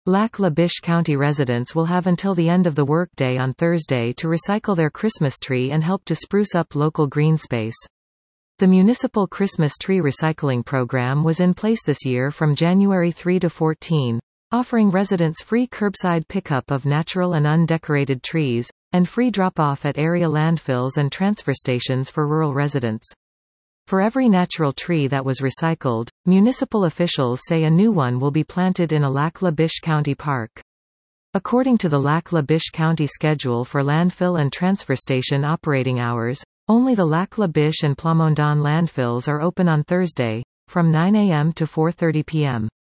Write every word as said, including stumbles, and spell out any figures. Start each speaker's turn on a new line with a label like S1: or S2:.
S1: Lac La Biche County residents will have until the end of the workday on Thursday to recycle their Christmas tree and help to spruce up local green space. The municipal Christmas tree recycling program was in place this year from January third to fourteenth, offering residents free curbside pickup of natural and undecorated trees, and free drop-off at area landfills and transfer stations for rural residents. For every natural tree that was recycled, municipal officials say a new one will be planted in a Lac La Biche County park. According to the Lac La Biche County schedule for landfill and transfer station operating hours, only the Lac La Biche and Plamondon landfills are open on Thursday, from nine a m to four thirty p m